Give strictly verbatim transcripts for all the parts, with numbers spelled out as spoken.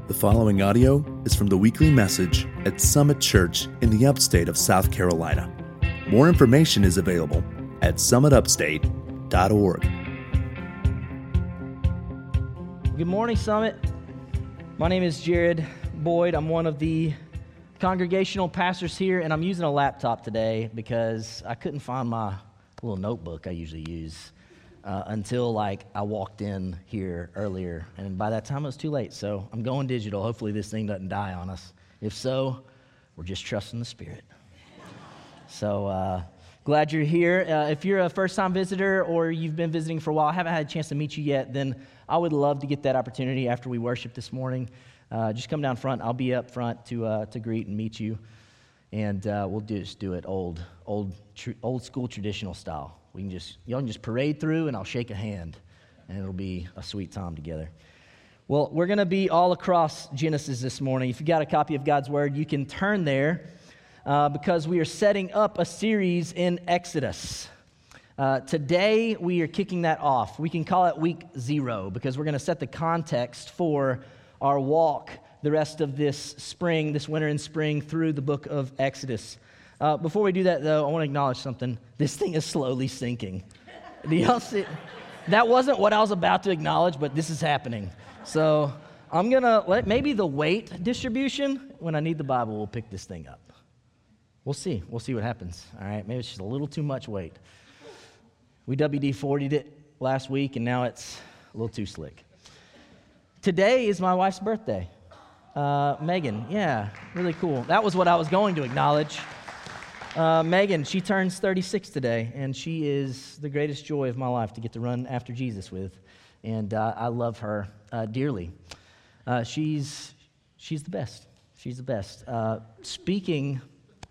The following audio is from the weekly message at Summit Church in the upstate of South Carolina. More information is available at summit upstate dot org. Good morning, Summit. My name is Jared Boyd. I'm one of the congregational pastors here, and I'm using a laptop today because I couldn't find my little notebook I usually use uh, until like I walked in here earlier, and by that time it was too late. So I'm going digital. Hopefully this thing doesn't die on us. If so, we're just trusting the Spirit. So uh, glad you're here. Uh, if you're a first-time visitor or you've been visiting for a while, I haven't had a chance to meet you yet, then I would love to get that opportunity after we worship this morning. Uh, just come down front. I'll be up front to uh, to greet and meet you, and uh, we'll do, just do it old, old, tr- old school traditional style. We can just y'all can just parade through, and I'll shake a hand, and it'll be a sweet time together. Well, we're going to be all across Genesis this morning. If you got a copy of God's Word, you can turn there uh, because we are setting up a series in Exodus. Uh, today, we are kicking that off. We can call it week zero because we're going to set the context for our walk the rest of this spring, this winter and spring, through the book of Exodus. Uh, before we do that, though, I want to acknowledge something. This thing is slowly sinking. Do y'all see? That wasn't what I was about to acknowledge, but this is happening. So I'm going to let maybe the weight distribution, when I need the Bible, we'll pick this thing up. We'll see. We'll see what happens. All right, maybe it's just a little too much weight. We W D forty'd it last week, and now it's a little too slick. Today is my wife's birthday. Uh, Megan, yeah, really cool. That was what I was going to acknowledge. Uh, Megan, she turns thirty-six today, and she is the greatest joy of my life to get to run after Jesus with, and uh, I love her uh, dearly. Uh, she's she's the best. She's the best. Uh, speaking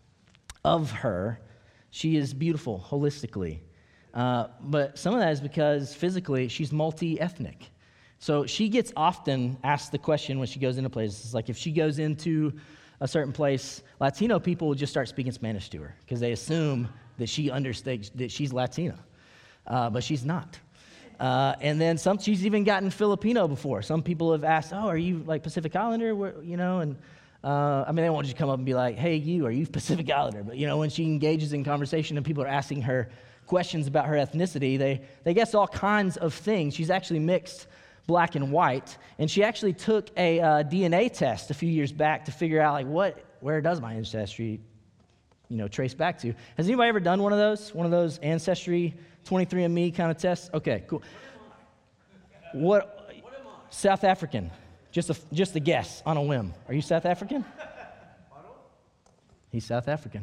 of her, she is beautiful holistically, uh, but some of that is because physically she's multi-ethnic. So she gets often asked the question when she goes into places, like if she goes into a certain place, Latino people will just start speaking Spanish to her because they assume that she understands that she's Latina, uh, but she's not. Uh, and then some, she's even gotten Filipino before. Some people have asked, "Oh, are you like Pacific Islander?" Where, you know, and uh, I mean, they won't just come up and be like, "Hey, you, are you Pacific Islander?" But you know, when she engages in conversation and people are asking her questions about her ethnicity, they they guess all kinds of things. She's actually mixed black and white, and she actually took a uh, D N A test a few years back to figure out like what, where does my ancestry, you know, trace back to. Has anybody ever done one of those, one of those Ancestry twenty-three and me kind of tests? Okay, cool. What? What am I? South African. Just a just a guess on a whim. Are you South African? He's South African.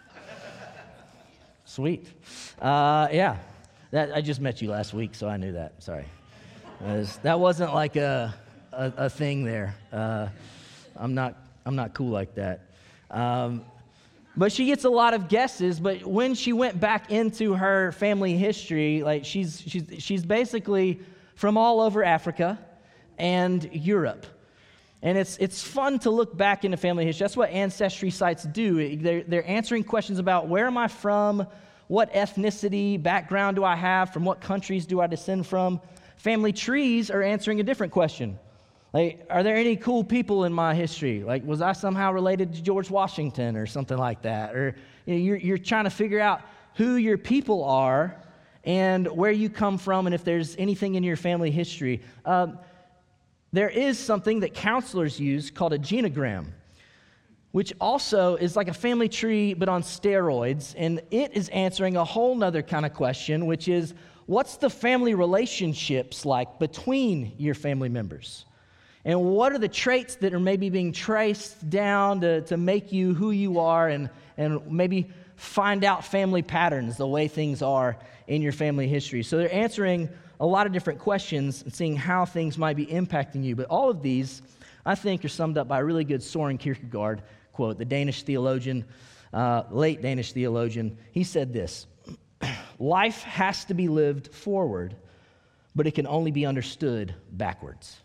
Sweet. Uh, yeah, that I just met you last week, so I knew that. Sorry. As that wasn't like a, a, a thing there. Uh, I'm not I'm not cool like that. Um, but she gets a lot of guesses. But when she went back into her family history, like she's she's she's basically from all over Africa and Europe. And it's it's fun to look back into family history. That's what ancestry sites do. They're, they're answering questions about where am I from, what ethnicity, background do I have, from what countries do I descend from. Family trees are answering a different question. Like, are there any cool people in my history? Like, was I somehow related to George Washington or something like that? Or you know, you're, you're trying to figure out who your people are and where you come from and if there's anything in your family history. Um, there is something that counselors use called a genogram, which also is like a family tree but on steroids, and it is answering a whole nother kind of question, which is, what's the family relationships like between your family members? And what are the traits that are maybe being traced down to, to make you who you are and, and maybe find out family patterns, the way things are in your family history? So they're answering a lot of different questions and seeing how things might be impacting you. But all of these, I think, are summed up by a really good Soren Kierkegaard quote, the Danish theologian, uh, late Danish theologian. He said this: life has to be lived forward, but it can only be understood backwards.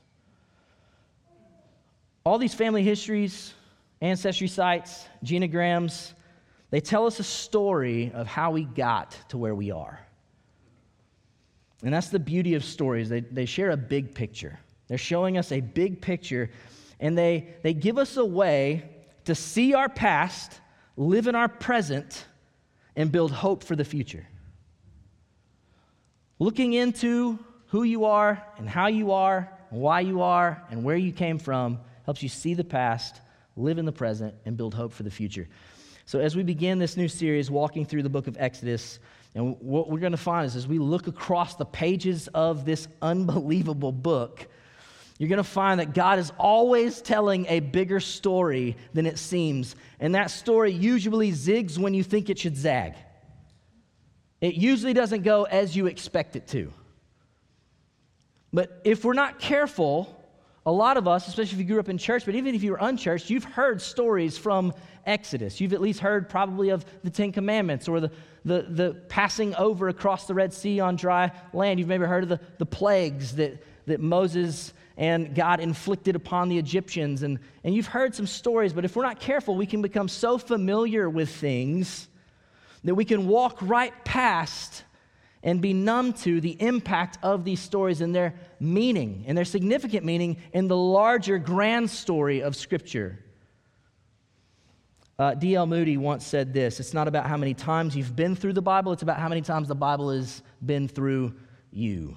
All these family histories, ancestry sites, genograms, they tell us a story of how we got to where we are. And that's the beauty of stories. They, they share a big picture. They're showing us a big picture. and they, they give us a way to see our past, live in our present, and build hope for the future. Looking into who you are and how you are, and why you are, and where you came from helps you see the past, live in the present, and build hope for the future. So as we begin this new series, walking through the book of Exodus, and what we're going to find is as we look across the pages of this unbelievable book, you're going to find that God is always telling a bigger story than it seems. And that story usually zigs when you think it should zag. It usually doesn't go as you expect it to. But if we're not careful, a lot of us, especially if you grew up in church, but even if you were unchurched, you've heard stories from Exodus. You've at least heard probably of the Ten Commandments or the, the, the passing over across the Red Sea on dry land. You've maybe heard of the, the plagues that, that Moses and God inflicted upon the Egyptians. And, and you've heard some stories, but if we're not careful, we can become so familiar with things that we can walk right past and be numb to the impact of these stories and their meaning and their significant meaning in the larger grand story of Scripture. Uh, D L Moody once said this: it's not about how many times you've been through the Bible, it's about how many times the Bible has been through you.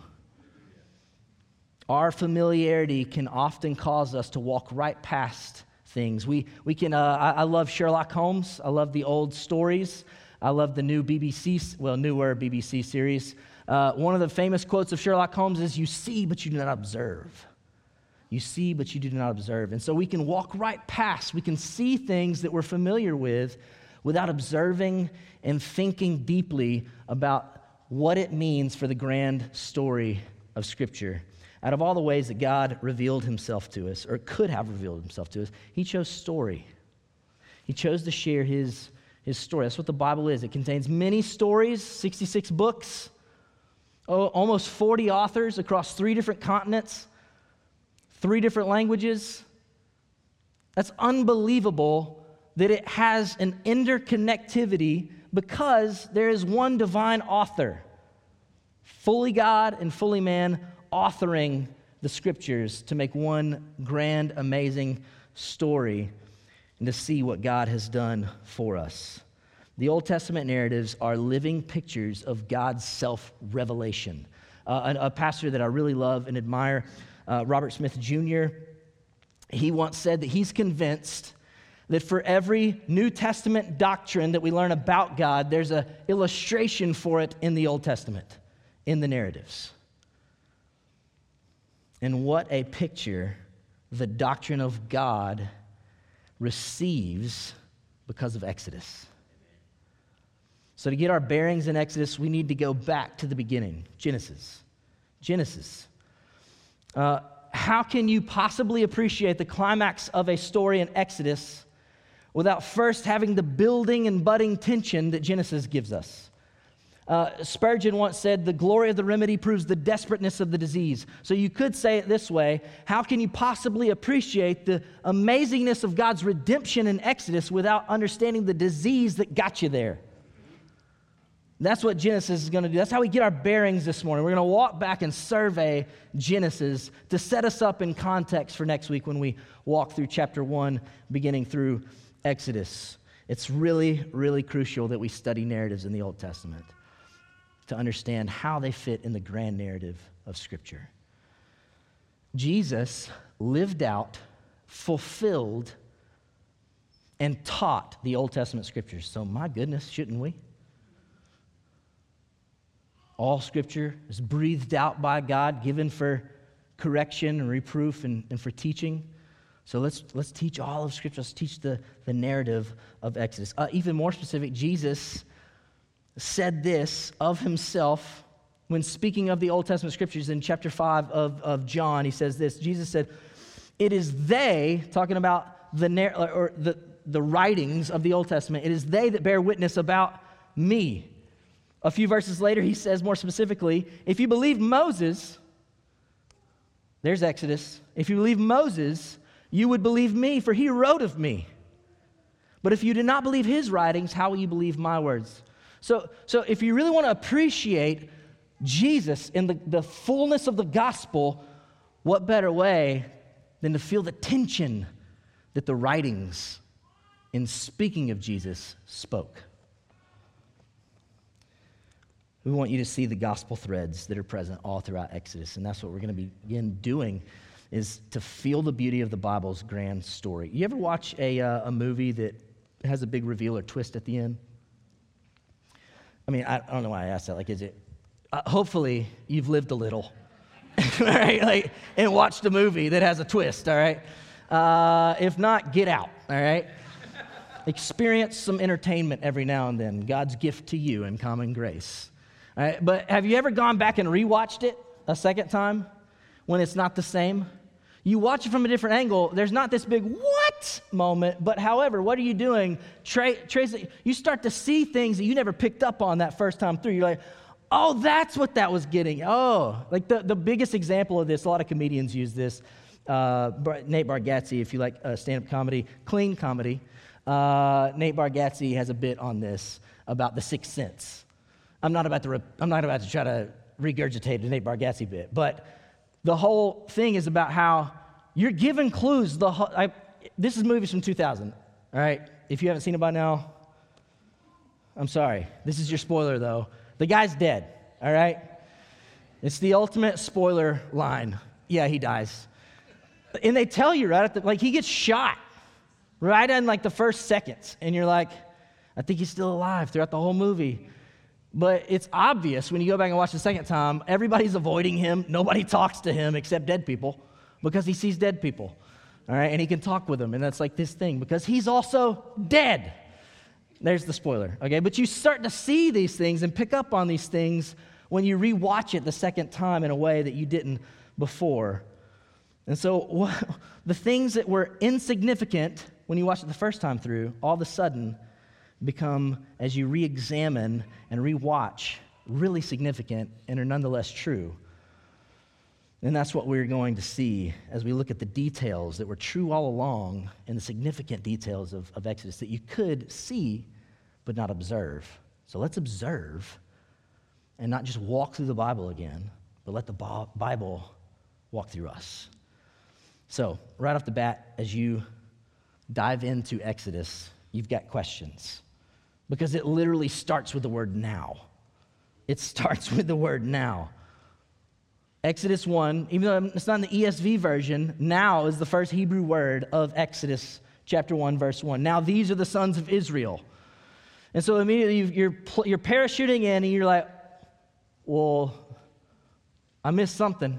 Our familiarity can often cause us to walk right past things. We we can. Uh, I, I love Sherlock Holmes. I love the old stories. I love the new B B C, well, newer B B C series. Uh, one of the famous quotes of Sherlock Holmes is, "You see, but you do not observe. You see, but you do not observe." And so we can walk right past. We can see things that we're familiar with without observing and thinking deeply about what it means for the grand story of Scripture. Out of all the ways that God revealed himself to us, or could have revealed himself to us, he chose story. He chose to share his His story. That's what the Bible is. It contains many stories, sixty-six books, oh, almost forty authors across three different continents, three different languages. That's unbelievable that it has an interconnectivity because there is one divine author, fully God and fully man, authoring the Scriptures to make one grand, amazing story and to see what God has done for us. The Old Testament narratives are living pictures of God's self-revelation. Uh, a, a pastor that I really love and admire, uh, Robert Smith Junior, he once said that he's convinced that for every New Testament doctrine that we learn about God, there's an illustration for it in the Old Testament, in the narratives. And what a picture the doctrine of God receives because of Exodus. So to get our bearings in Exodus, we need to go back to the beginning, Genesis. Genesis. Uh, how can you possibly appreciate the climax of a story in Exodus without first having the building and budding tension that Genesis gives us? Uh, Spurgeon once said, "The glory of the remedy proves the desperateness of the disease." So you could say it this way: how can you possibly appreciate the amazingness of God's redemption in Exodus without understanding the disease that got you there? That's what Genesis is going to do. That's how we get our bearings this morning. We're going to walk back and survey Genesis to set us up in context for next week when we walk through chapter one, beginning through Exodus. It's really, really crucial that we study narratives in the Old Testament to understand how they fit in the grand narrative of Scripture. Jesus lived out, fulfilled, and taught the Old Testament Scriptures. So my goodness, shouldn't we? All Scripture is breathed out by God, given for correction and reproof and, and for teaching. So let's let's teach all of Scripture. Let's teach the, the narrative of Exodus. Uh, even more specific, Jesus said this of himself when speaking of the Old Testament Scriptures in chapter five of, of John. He says this: Jesus said, "It is they," talking about the narr- or the, the writings of the Old Testament, "it is they that bear witness about me." A few verses later, he says more specifically, if you believe Moses, there's Exodus, if you believe Moses, you would believe me, for he wrote of me. But if you do not believe his writings, how will you believe my words? So, so if you really want to appreciate Jesus in the, the fullness of the gospel, what better way than to feel the tension that the writings, in speaking of Jesus, spoke. We want you to see the gospel threads that are present all throughout Exodus, and that's what we're going to begin doing, is to feel the beauty of the Bible's grand story. You ever watch a, uh, a movie that has a big reveal or twist at the end? I mean, I, I don't know why I asked that. Like, is it, uh, hopefully you've lived a little, all right, like, and watched a movie that has a twist, all right? Uh, if not, get out, all right? Experience some entertainment every now and then, God's gift to you in common grace. All right, but have you ever gone back and rewatched it a second time when it's not the same? You watch it from a different angle. There's not this big what moment, but however, what are you doing? Tra- trace it. You start to see things that you never picked up on that first time through. You're like, oh, that's what that was getting. Oh, like the, the biggest example of this, a lot of comedians use this. Uh, Nate Bargatze, if you like uh, stand-up comedy, clean comedy, uh, Nate Bargatze has a bit on this about the Sixth Sense. I'm not about to. Re- I'm not about to try to regurgitate a Nate Bargatze bit, but the whole thing is about how you're given clues. The whole, I, this is movies from two thousand. All right, if you haven't seen it by now, I'm sorry. This is your spoiler, though. The guy's dead. All right, it's the ultimate spoiler line. Yeah, he dies, and they tell you right at the, like he gets shot right in like the first seconds, and you're like, I think he's still alive throughout the whole movie. But it's obvious when you go back and watch the second time, everybody's avoiding him. Nobody talks to him except dead people because he sees dead people, all right? And he can talk with them, and that's like this thing because he's also dead. There's the spoiler, okay? But you start to see these things and pick up on these things when you rewatch it the second time in a way that you didn't before. And so the things that were insignificant when you watch it the first time through, all of a sudden become, as you re-examine and re-watch, really significant and are nonetheless true. And that's what we're going to see as we look at the details that were true all along and the significant details of, of Exodus that you could see but not observe. So let's observe and not just walk through the Bible again, but let the Bible walk through us. So right off the bat, as you dive into Exodus, you've got questions. Because it literally starts with the word now. It starts with the word now. Exodus one, even though it's not in the E S V version, now is the first Hebrew word of Exodus chapter one, verse one. Now these are the sons of Israel. And so immediately you're, you're parachuting in and you're like, well, I missed something.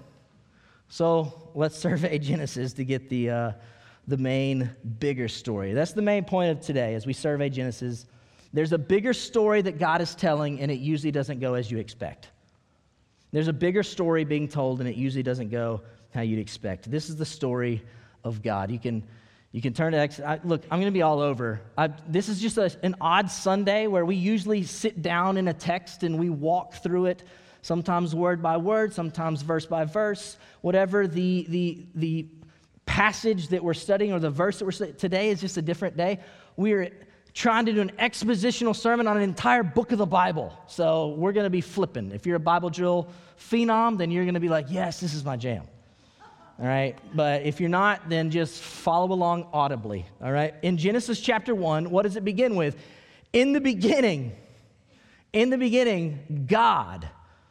So let's survey Genesis to get the, uh, the main, bigger story. That's the main point of today as we survey Genesis. There's a bigger story that God is telling, and it usually doesn't go as you expect. There's a bigger story being told, and it usually doesn't go how you'd expect. This is the story of God. You can, you can turn to Exodus. I, look, I'm going to be all over. I, this is just a, an odd Sunday where we usually sit down in a text and we walk through it, sometimes word by word, sometimes verse by verse. Whatever the the the passage that we're studying or the verse that we're studying, today is just a different day. We're trying to do an expositional sermon on an entire book of the Bible. So we're going to be flipping. If you're a Bible drill phenom, then you're going to be like, yes, this is my jam. All right? But if you're not, then just follow along audibly. All right? In Genesis chapter one, what does it begin with? In the beginning, in the beginning, God.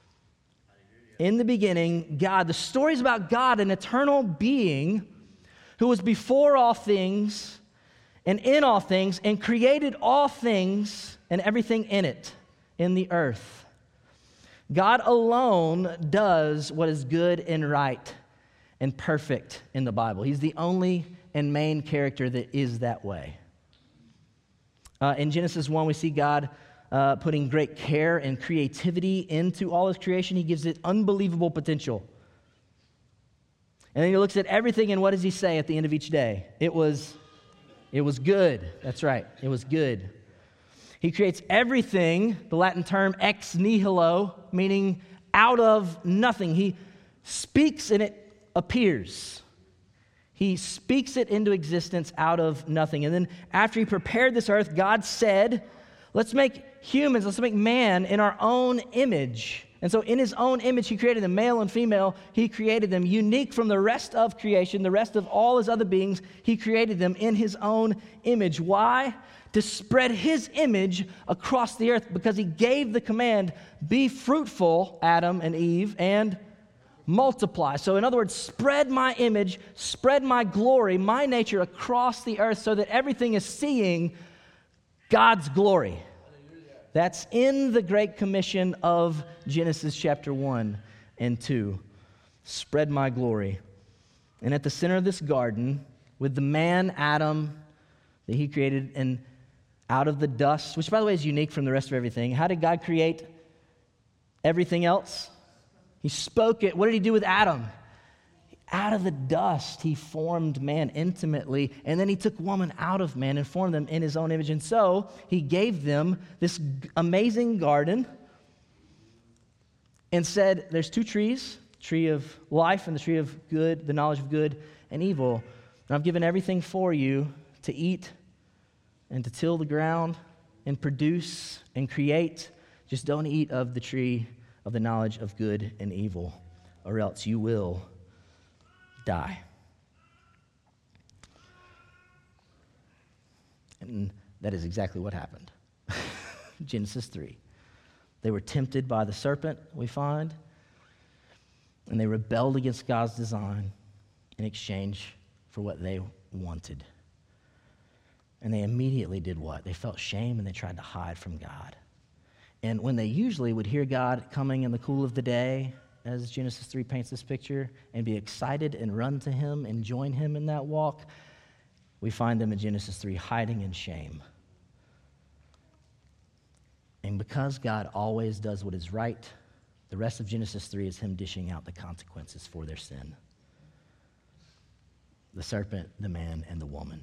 In the beginning, God. The story is about God, an eternal being who was before all things and in all things, and created all things and everything in it, in the earth. God alone does what is good and right and perfect in the Bible. He's the only and main character that is that way. Uh, in Genesis one, we see God uh, putting great care and creativity into all his creation. He gives it unbelievable potential. And then he looks at everything, and what does he say at the end of each day? It was It was good. That's right. It was good. He creates everything, the Latin term ex nihilo, meaning out of nothing. He speaks and it appears. He speaks it into existence out of nothing. And then after he prepared this earth, God said, let's make humans, let's make man in our own image. And so in his own image, he created them, male and female. He created them unique from the rest of creation, the rest of all his other beings. He created them in his own image. Why? To spread his image across the earth, because he gave the command, be fruitful, Adam and Eve, and multiply. So in other words, spread my image, spread my glory, my nature across the earth so that everything is seeing God's glory. That's in the Great Commission of Genesis chapter one and two. Spread my glory. And at the center of this garden, with the man, Adam, that he created, and out of the dust, which by the way is unique from the rest of everything. How did God create everything else? He spoke it. What did he do with Adam? Out of the dust, he formed man intimately, and then he took woman out of man and formed them in his own image. And so he gave them this amazing garden and said, there's two trees, tree of life and the tree of good, the knowledge of good and evil. And I've given everything for you to eat and to till the ground and produce and create. Just don't eat of the tree of the knowledge of good and evil, or else you will die. And that is exactly what happened. Genesis three. They were tempted by the serpent, we find, and they rebelled against God's design in exchange for what they wanted. And they immediately did what? They felt shame and they tried to hide from God. And when they usually would hear God coming in the cool of the day, as Genesis three paints this picture, and be excited and run to him and join him in that walk, we find them in Genesis three hiding in shame. And because God always does what is right, the rest of Genesis three is him dishing out the consequences for their sin. The serpent, the man, and the woman.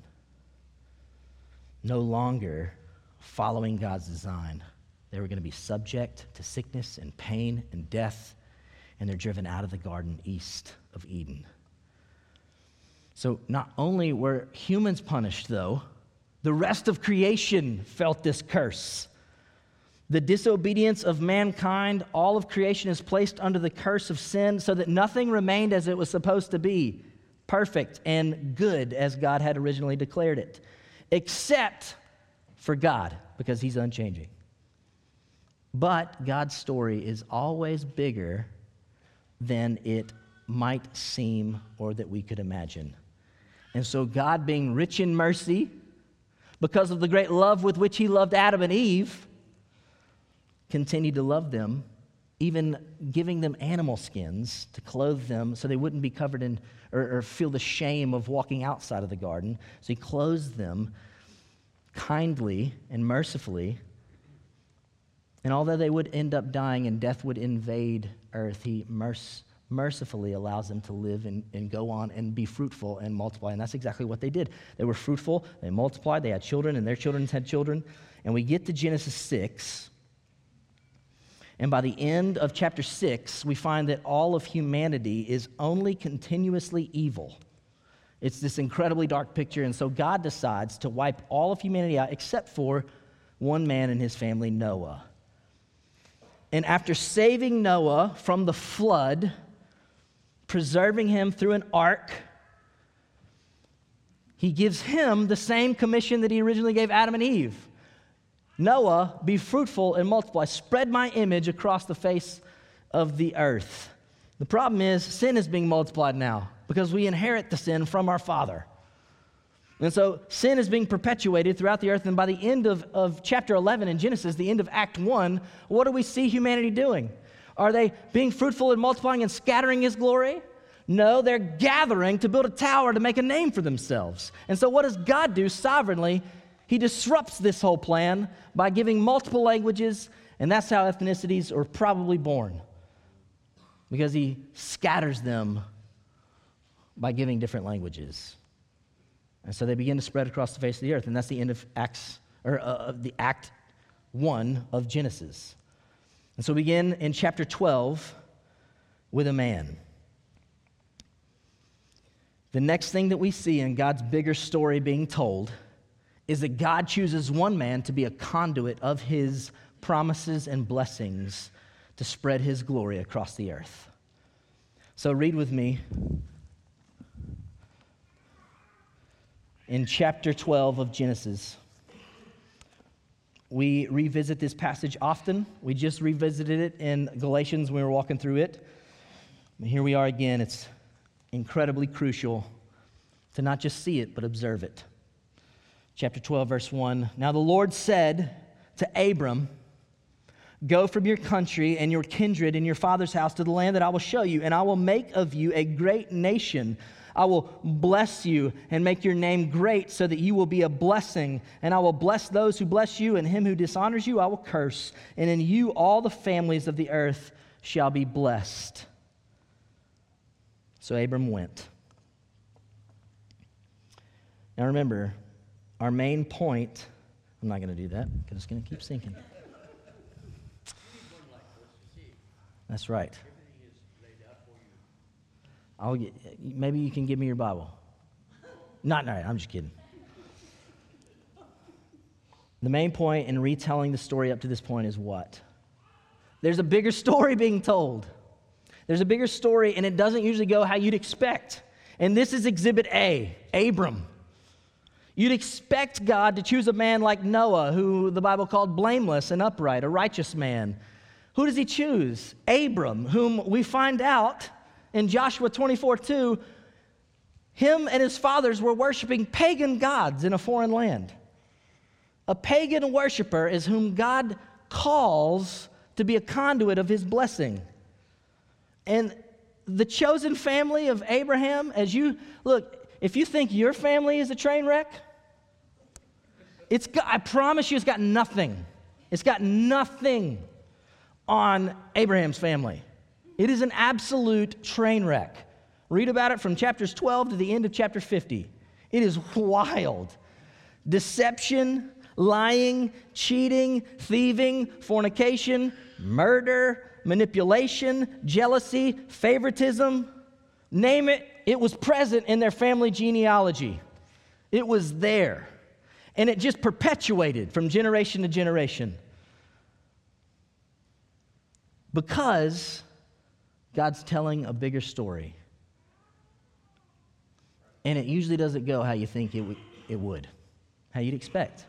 No longer following God's design. They were going to be subject to sickness and pain and death, and they're driven out of the garden east of Eden. So not only were humans punished, though, the rest of creation felt this curse. The disobedience of mankind, all of creation is placed under the curse of sin so that nothing remained as it was supposed to be, perfect and good as God had originally declared it, except for God, because he's unchanging. But God's story is always bigger than it might seem or that we could imagine. And so God, being rich in mercy, because of the great love with which he loved Adam and Eve, continued to love them, even giving them animal skins to clothe them so they wouldn't be covered in or, or feel the shame of walking outside of the garden. So he clothed them kindly and mercifully. And although they would end up dying and death would invade earth, he merc- mercifully allows them to live and, and go on and be fruitful and multiply. And that's exactly what they did. They were fruitful, they multiplied, they had children, and their children had children. And we get to Genesis six. And by the end of chapter six, we find that all of humanity is only continuously evil. It's this incredibly dark picture. And so God decides to wipe all of humanity out except for one man and his family, Noah. And after saving Noah from the flood, preserving him through an ark, he gives him the same commission that he originally gave Adam and Eve. Noah, be fruitful and multiply. Spread my image across the face of the earth. The problem is sin is being multiplied now because we inherit the sin from our father. And so sin is being perpetuated throughout the earth. And by the end of, of chapter eleven in Genesis, the end of Act one, what do we see humanity doing? Are they being fruitful and multiplying and scattering his glory? No, they're gathering to build a tower to make a name for themselves. And so what does God do sovereignly? He disrupts this whole plan by giving multiple languages, and that's how ethnicities are probably born, because he scatters them by giving different languages. And so they begin to spread across the face of the earth, and that's the end of Acts, or uh, of the Act one of Genesis. And so we begin in chapter twelve with a man. The next thing that we see in God's bigger story being told is that God chooses one man to be a conduit of his promises and blessings to spread his glory across the earth. So read with me in chapter twelve of Genesis. We revisit this passage often. We just revisited it in Galatians when we were walking through it. And here we are again. It's incredibly crucial to not just see it, but observe it. Chapter twelve, verse one. Now the Lord said to Abram, go from your country and your kindred and your father's house to the land that I will show you, and I will make of you a great nation. I will bless you and make your name great so that you will be a blessing. And I will bless those who bless you, and him who dishonors you I will curse. And in you all the families of the earth shall be blessed. So Abram went. Now remember, our main point, I'm not going to do that because it's going to keep sinking. That's right. I'll get, maybe you can give me your Bible. Not, no, I'm just kidding. The main point in retelling the story up to this point is what? There's a bigger story being told. There's a bigger story, and it doesn't usually go how you'd expect. And this is Exhibit A, Abram. You'd expect God to choose a man like Noah, who the Bible called blameless and upright, a righteous man. Who does he choose? Abram, whom we find out in Joshua twenty-four two, him and his fathers were worshiping pagan gods in a foreign land. A pagan worshiper is whom God calls to be a conduit of his blessing. And the chosen family of Abraham, as you look, if you think your family is a train wreck, it's got, I promise you it's got nothing. It's got nothing on Abraham's family. It is an absolute train wreck. Read about it from chapters twelve to the end of chapter fifty. It is wild. Deception, lying, cheating, thieving, fornication, murder, manipulation, jealousy, favoritism. Name it, it was present in their family genealogy. It was there. And it just perpetuated from generation to generation. Because God's telling a bigger story. And it usually doesn't go how you think it, w- it would, how you'd expect.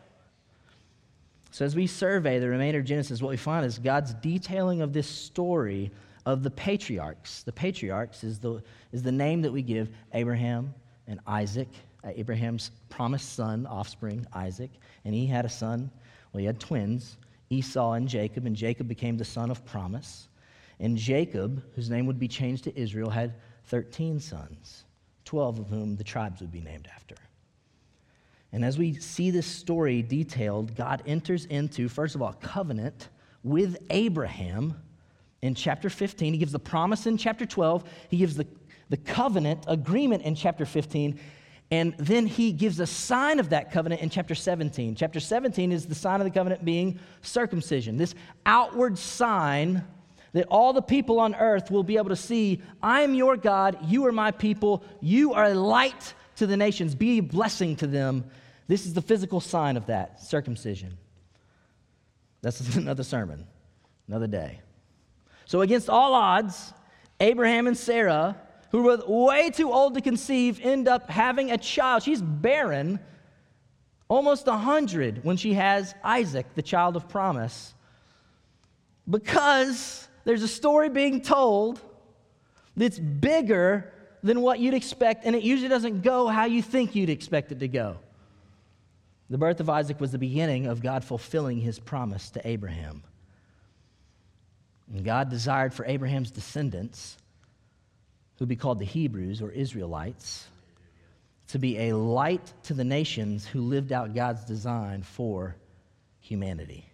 So as we survey the remainder of Genesis, what we find is God's detailing of this story of the patriarchs. The patriarchs is the, is the name that we give Abraham and Isaac, uh, Abraham's promised son, offspring, Isaac. And he had a son, well, he had twins, Esau and Jacob, and Jacob became the son of promise. And Jacob, whose name would be changed to Israel, had thirteen sons, twelve of whom the tribes would be named after. And as we see this story detailed, God enters into, first of all, a covenant with Abraham in chapter fifteen. He gives the promise in chapter twelve. He gives the, the covenant agreement in chapter fifteen. And then he gives a sign of that covenant in chapter seventeen. Chapter seventeen is the sign of the covenant being circumcision, this outward sign that all the people on earth will be able to see, I am your God, you are my people, you are a light to the nations, be a blessing to them. This is the physical sign of that, circumcision. That's another sermon, another day. So against all odds, Abraham and Sarah, who were way too old to conceive, end up having a child. She's barren, almost one hundred, when she has Isaac, the child of promise, because there's a story being told that's bigger than what you'd expect, and it usually doesn't go how you think you'd expect it to go. The birth of Isaac was the beginning of God fulfilling his promise to Abraham. And God desired for Abraham's descendants, who would be called the Hebrews or Israelites, to be a light to the nations who lived out God's design for humanity.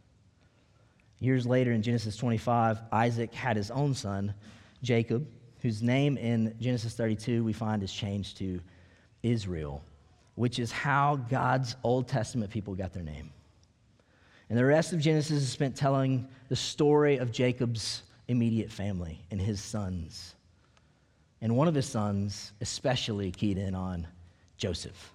Years later in Genesis twenty-five, Isaac had his own son, Jacob, whose name in Genesis thirty-two we find is changed to Israel, which is how God's Old Testament people got their name. And the rest of Genesis is spent telling the story of Jacob's immediate family and his sons. And one of his sons especially keyed in on Joseph.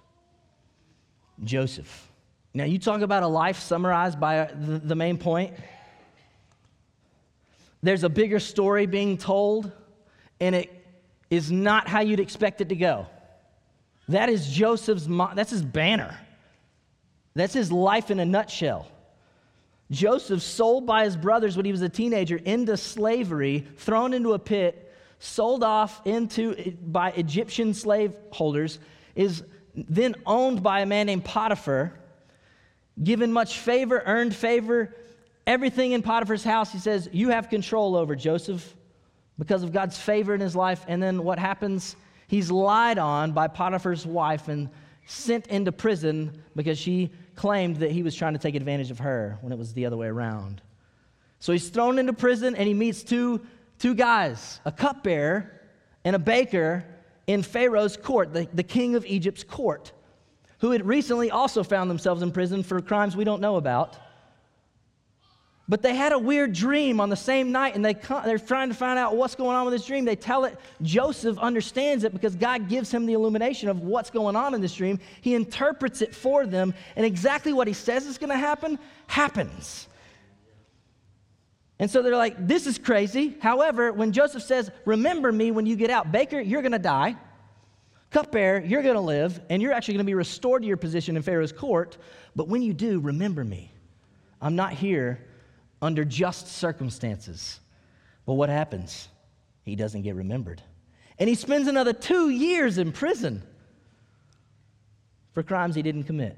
Joseph. Now, you talk about a life summarized by the, the main point. there's a bigger story being told, and it is not how you'd expect it to go. That is Joseph's, that's his banner. That's his life in a nutshell. Joseph, sold by his brothers when he was a teenager into slavery, thrown into a pit, sold off into by Egyptian slave holders, is then owned by a man named Potiphar, given much favor, earned favor, everything in Potiphar's house. He says, you have control over Joseph because of God's favor in his life. And then what happens? He's lied on by Potiphar's wife and sent into prison because she claimed that he was trying to take advantage of her when it was the other way around. So he's thrown into prison, and he meets two, two guys, a cupbearer and a baker in Pharaoh's court, the, the king of Egypt's court, who had recently also found themselves in prison for crimes we don't know about. But they had a weird dream on the same night, and they they're trying to find out what's going on with this dream. They tell it. Joseph understands it because God gives him the illumination of what's going on in this dream. He interprets it for them, and exactly what he says is going to happen, happens. And so they're like, this is crazy. However, when Joseph says, remember me when you get out, baker, you're going to die. Cupbearer, you're going to live, and you're actually going to be restored to your position in Pharaoh's court. But when you do, remember me. I'm not here under just circumstances. But what happens? He doesn't get remembered. And he spends another two years in prison for crimes he didn't commit.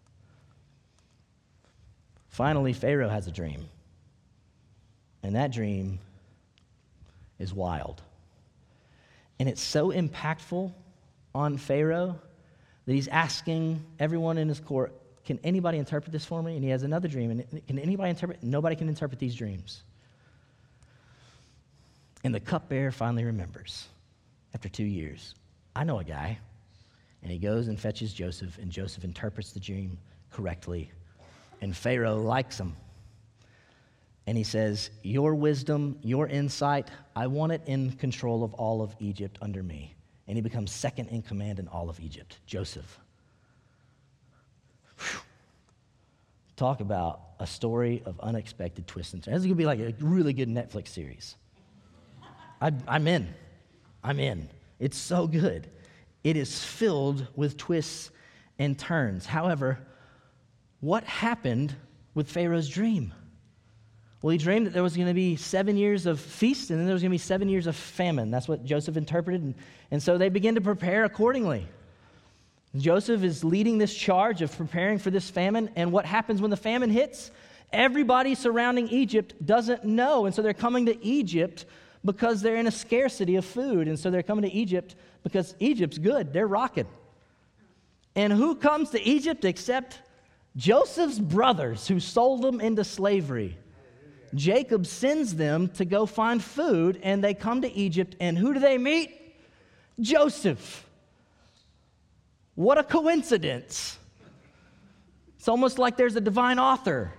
Finally, Pharaoh has a dream. And that dream is wild. And it's so impactful on Pharaoh that he's asking everyone in his court, can anybody interpret this for me? And he has another dream. And can anybody interpret? Nobody can interpret these dreams. And the cupbearer finally remembers after two years. I know a guy. And he goes and fetches Joseph, and Joseph interprets the dream correctly. And Pharaoh likes him. And he says, your wisdom, your insight, I want it in control of all of Egypt under me. And he becomes second in command in all of Egypt, Joseph. Whew. Talk about a story of unexpected twists and turns. This is going to be like a really good Netflix series. I, I'm in. I'm in. It's so good. It is filled with twists and turns. However, what happened with Pharaoh's dream? Well, he dreamed that there was going to be seven years of feast, and then there was going to be seven years of famine. That's what Joseph interpreted, and, and so they begin to prepare accordingly. Joseph is leading this charge of preparing for this famine, and what happens when the famine hits? Everybody surrounding Egypt doesn't know, and so they're coming to Egypt because they're in a scarcity of food, and so they're coming to Egypt because Egypt's good. They're rocking. And who comes to Egypt except Joseph's brothers who sold them into slavery? Jacob sends them to go find food, and they come to Egypt, and who do they meet? Joseph. What a coincidence. It's almost like there's a divine author.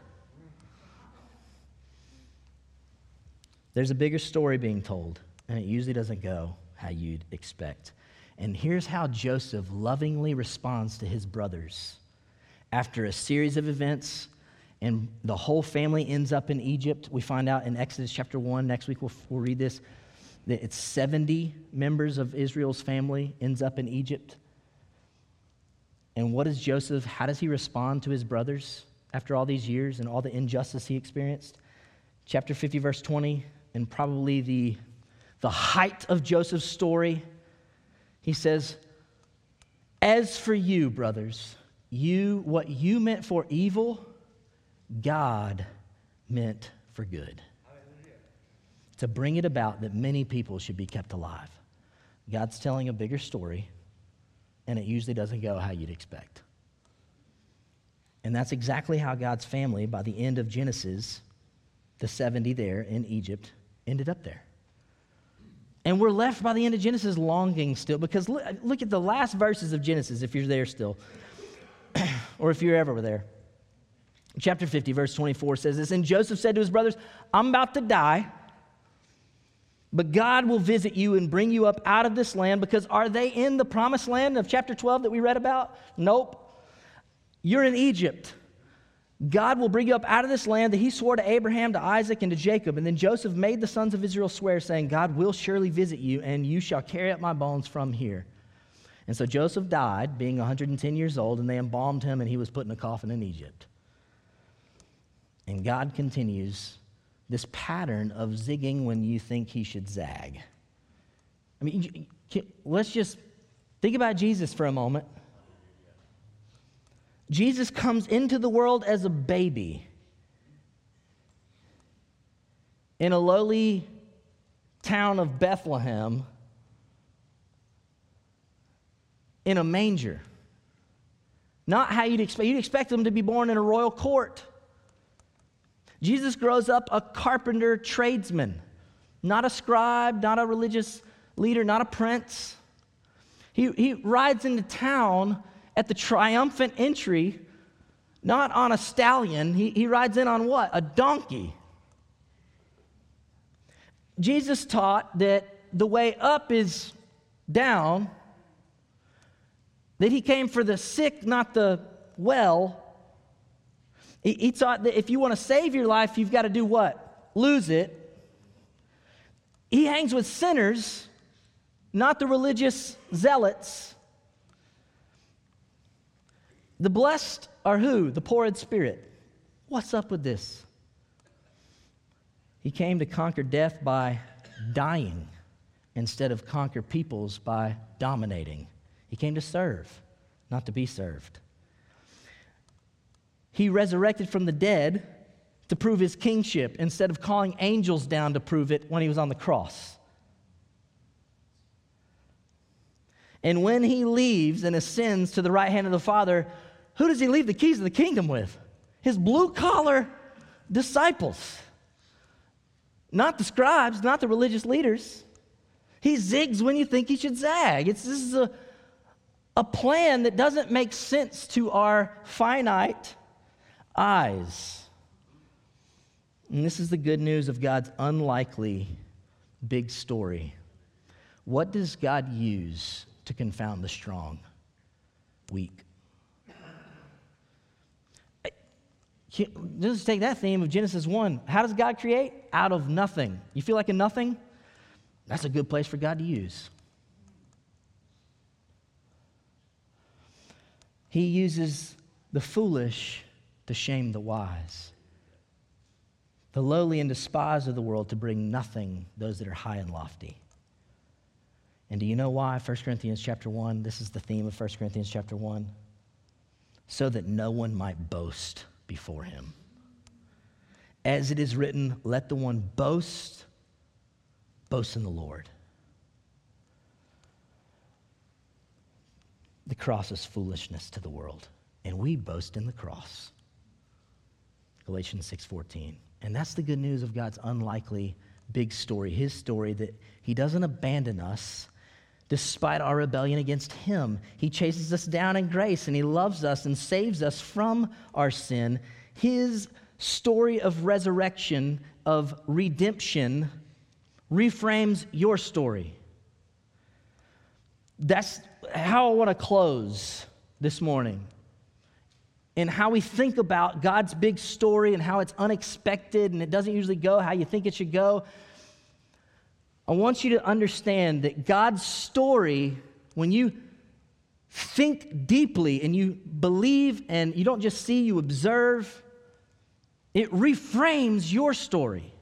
There's a bigger story being told, and it usually doesn't go how you'd expect. And here's how Joseph lovingly responds to his brothers. After a series of events, and the whole family ends up in Egypt. We find out in Exodus chapter one, next week we'll, we'll read this, that it's seventy members of Israel's family ends up in Egypt. And what does Joseph, how does he respond to his brothers after all these years and all the injustice he experienced? Chapter fifty, verse twenty, and probably the, the height of Joseph's story, he says, as for you, brothers, you, what you meant for evil, God meant for good, to bring it about that many people should be kept alive. God's telling a bigger story, and it usually doesn't go how you'd expect. And that's exactly how God's family, by the end of Genesis, the seventy there in Egypt, ended up there. And we're left by the end of Genesis longing still, because look, look at the last verses of Genesis, if you're there still, or if you're ever there. Chapter fifty, verse twenty-four says this, and Joseph said to his brothers, I'm about to die, but God will visit you and bring you up out of this land, because are they in the promised land of chapter twelve that we read about? Nope. You're in Egypt. God will bring you up out of this land that he swore to Abraham, to Isaac, and to Jacob. And then Joseph made the sons of Israel swear, saying, God will surely visit you, and you shall carry up my bones from here. And so Joseph died, being one hundred ten years old, and they embalmed him, and he was put in a coffin in Egypt. And God continues this pattern of zigging when you think he should zag. I mean, let's just think about Jesus for a moment. Jesus comes into the world as a baby in a lowly town of Bethlehem in a manger. Not how you'd expect. You'd expect him to be born in a royal court. Jesus grows up a carpenter tradesman, not a scribe, not a religious leader, not a prince. He, he rides into town at the triumphant entry, not on a stallion. He, he rides in on what? A donkey. Jesus taught that the way up is down, that he came for the sick, not the well. He, he taught that if you want to save your life, you've got to do what? Lose it. He hangs with sinners, not the religious zealots. The blessed are who? The poor in spirit. What's up with this? He came to conquer death by dying instead of conquer peoples by dominating. He came to serve, not to be served. He resurrected from the dead to prove his kingship instead of calling angels down to prove it when he was on the cross. And when he leaves and ascends to the right hand of the Father, who does he leave the keys of the kingdom with? His blue-collar disciples. Not the scribes, not the religious leaders. He zigs when you think he should zag. It's, this is a, a plan that doesn't make sense to our finite eyes. And this is the good news of God's unlikely big story. What does God use to confound the strong? Weak. Just take that theme of Genesis one. How does God create? Out of nothing. You feel like a nothing? That's a good place for God to use. He uses the foolish to shame the wise, the lowly and despised of the world to bring nothing those that are high and lofty. And do you know why? First Corinthians chapter one, this is the theme of First Corinthians chapter one. So that no one might boast before him. As it is written, let the one boast, boast in the Lord. The cross is foolishness to the world, and we boast in the cross. Galatians six fourteen. And that's the good news of God's unlikely big story, his story that he doesn't abandon us despite our rebellion against him. He chases us down in grace, and he loves us and saves us from our sin. His story of resurrection, of redemption, reframes your story. That's how I want to close this morning. And how we think about God's big story and how it's unexpected and it doesn't usually go how you think it should go. I want you to understand that God's story, when you think deeply and you believe and you don't just see, you observe, it reframes your story.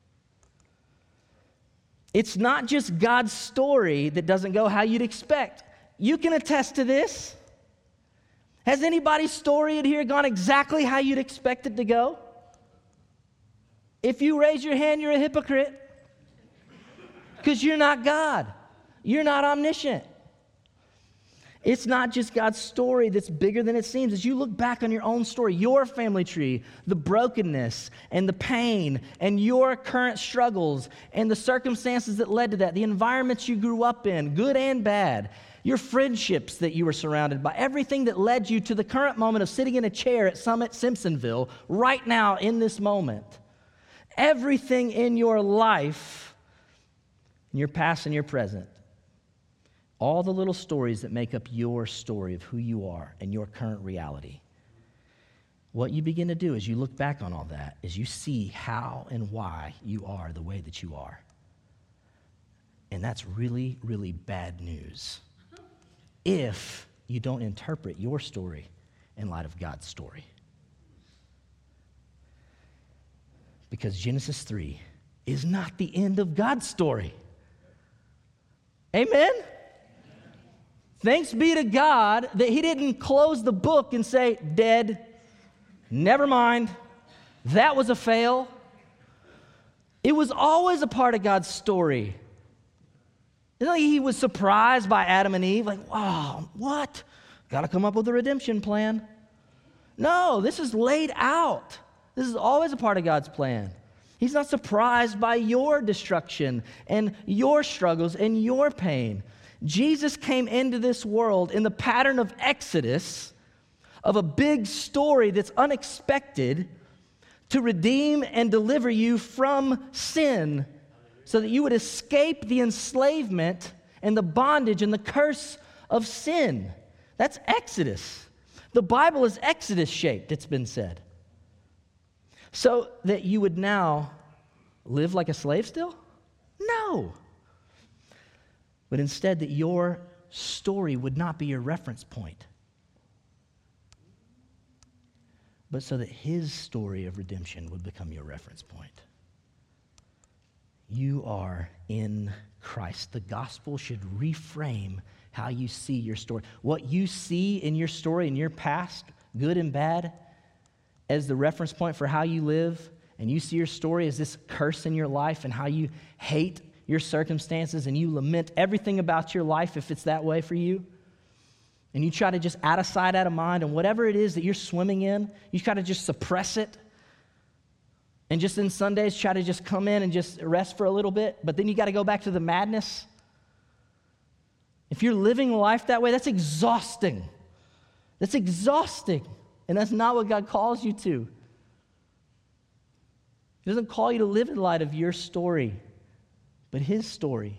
It's not just God's story that doesn't go how you'd expect. You can attest to this. Has anybody's story in here gone exactly how you'd expect it to go? If you raise your hand, you're a hypocrite. Because you're not God. You're not omniscient. It's not just God's story that's bigger than it seems. As you look back on your own story, your family tree, the brokenness and the pain and your current struggles and the circumstances that led to that, the environments you grew up in, good and bad, your friendships that you were surrounded by, everything that led you to the current moment of sitting in a chair at Summit Simpsonville right now in this moment. Everything in your life, in your past and your present, all the little stories that make up your story of who you are and your current reality. what you begin to do as you look back on all that is you see how and why you are the way that you are. And that's really, really bad news if you don't interpret your story in light of God's story. Because Genesis three is not the end of God's story. Amen? Thanks be to God that he didn't close the book and say, dead, never mind, that was a fail. It was always a part of God's story. It's like he was surprised by Adam and Eve, like, wow, what? Got to come up with a redemption plan. No, this is laid out. This is always a part of God's plan. He's not surprised by your destruction and your struggles and your pain. Jesus came into this world in the pattern of Exodus, of a big story that's unexpected, to redeem and deliver you from sin so that you would escape the enslavement and the bondage and the curse of sin. That's Exodus. The Bible is Exodus-shaped, it's been said. So that you would now live like a slave still? No. But instead that your story would not be your reference point, but so that his story of redemption would become your reference point. You are in Christ. The gospel should reframe how you see your story. What you see in your story, in your past, good and bad, as the reference point for how you live, and you see your story as this curse in your life and how you hate your circumstances and you lament everything about your life if it's that way for you, and you try to just out of sight, out of mind, and whatever it is that you're swimming in, you try to just suppress it, and just in Sundays try to just come in and just rest for a little bit, but then you got to go back to the madness. If you're living life that way, that's exhausting. That's exhausting. And that's not what God calls you to. He doesn't call you to live in light of your story, but his story.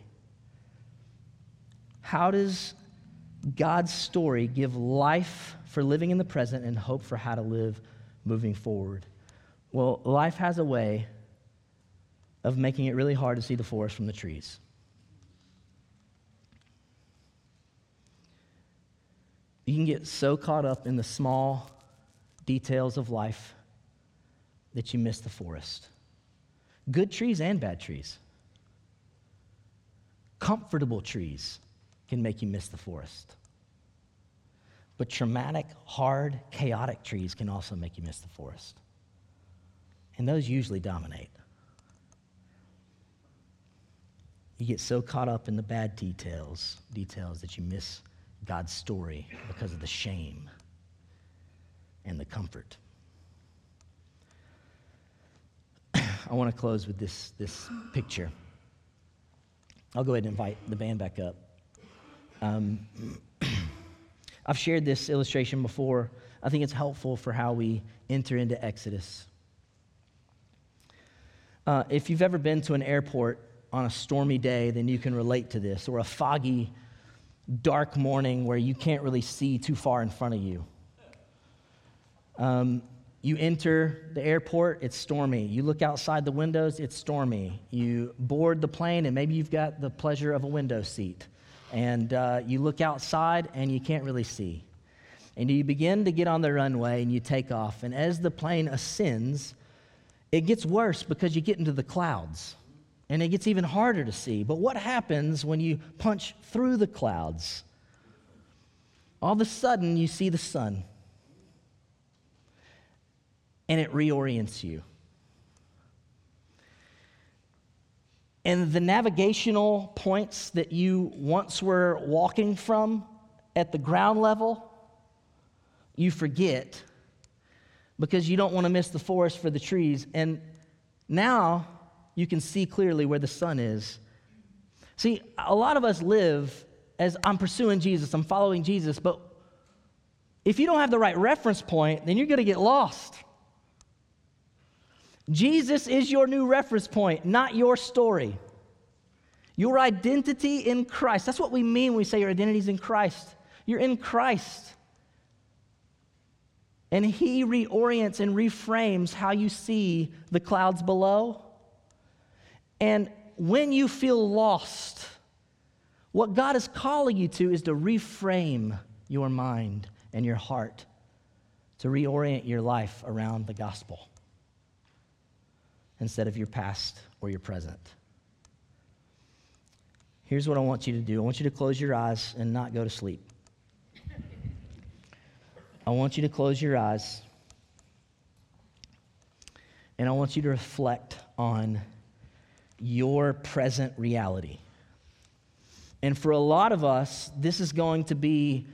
How does God's story give life for living in the present and hope for how to live moving forward? Well, life has a way of making it really hard to see the forest from the trees. You can get so caught up in the small details of life that you miss the forest. Good trees and bad trees. Comfortable trees can make you miss the forest. But traumatic, hard, chaotic trees can also make you miss the forest. And those usually dominate. You get so caught up in the bad details, details that you miss God's story because of the shame and the comfort. I want to close with this, this picture. I'll go ahead and invite the band back up. Um, I've shared this illustration before. I think it's helpful for how we enter into Exodus. Uh, if you've ever been to an airport on a stormy day, then you can relate to this, or a foggy, dark morning where you can't really see too far in front of you. Um, you enter the airport, it's stormy. You look outside the windows, it's stormy. You board the plane, and maybe you've got the pleasure of a window seat. And uh, you look outside, and you can't really see. And you begin to get on the runway, and you take off. And as the plane ascends, it gets worse because you get into the clouds. And it gets even harder to see. But what happens when you punch through the clouds? All of a sudden, you see the sun. And it reorients you. And the navigational points that you once were walking from at the ground level, you forget because you don't want to miss the forest for the trees. And now you can see clearly where the sun is. See, a lot of us live as I'm pursuing Jesus, I'm following Jesus, but if you don't have the right reference point, then you're going to get lost. Jesus is your new reference point, not your story. Your identity in Christ. That's what we mean when we say your identity is in Christ. You're in Christ. And he reorients and reframes how you see the clouds below. And when you feel lost, what God is calling you to is to reframe your mind and your heart, to reorient your life around the gospel instead of your past or your present. Here's what I want you to do. I want you to close your eyes and not go to sleep. I want you to close your eyes, and I want you to reflect on your present reality. And for a lot of us, this is going to be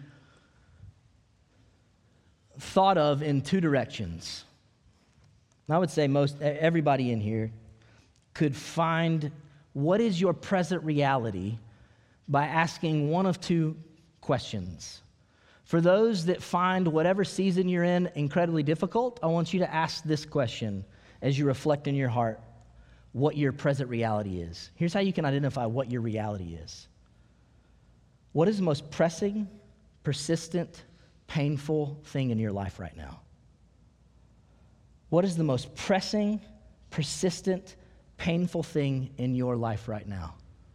thought of in two directions. I would say most everybody in here could find what is your present reality by asking one of two questions. For those that find whatever season you're in incredibly difficult, I want you to ask this question as you reflect in your heart what your present reality is. Here's how you can identify what your reality is. What is the most pressing, persistent, painful thing in your life right now? What is the most pressing, persistent, painful thing in your life right now?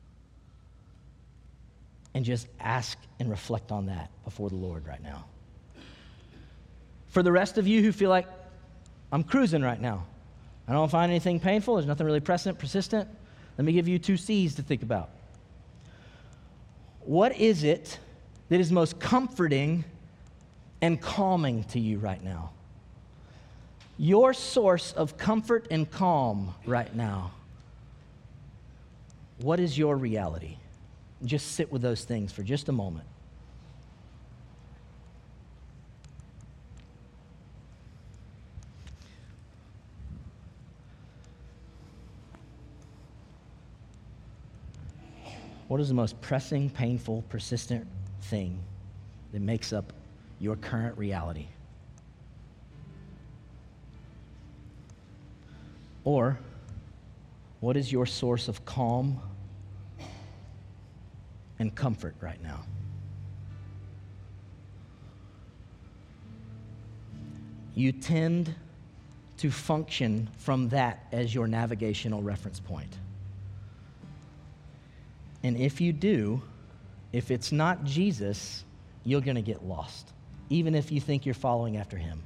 And just ask and reflect on that before the Lord right now. For the rest of you who feel like, I'm cruising right now, I don't find anything painful, there's nothing really pressing, persistent, let me give you two C's to think about. What is it that is most comforting and calming to you right now? Your source of comfort and calm right now. What is your reality? Just sit with those things for just a moment. What is the most pressing, painful, persistent thing that makes up your current reality? Or, what is your source of calm and comfort right now? You tend to function from that as your navigational reference point. And if you do, if it's not Jesus, you're going to get lost, even if you think you're following after him.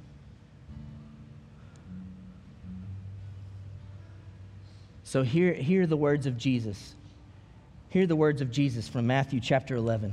So hear, hear the words of Jesus. Hear the words of Jesus from Matthew chapter eleven.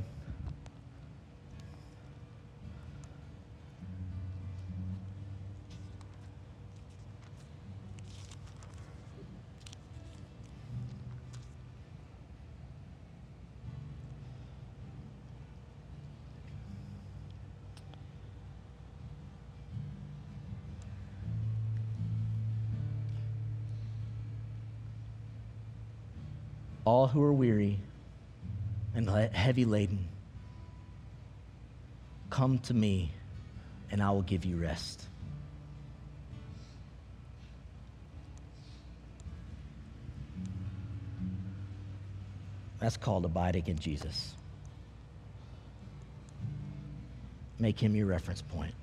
All who are weary and heavy laden, come to me and I will give you rest. That's called abiding in Jesus. Make him your reference point.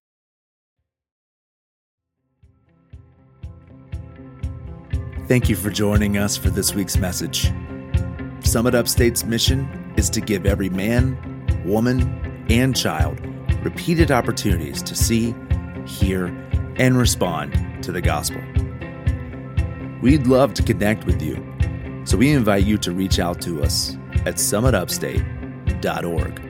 Thank you for joining us for this week's message. Summit Upstate's mission is to give every man, woman, and child repeated opportunities to see, hear, and respond to the gospel. We'd love to connect with you, so we invite you to reach out to us at summit upstate dot org.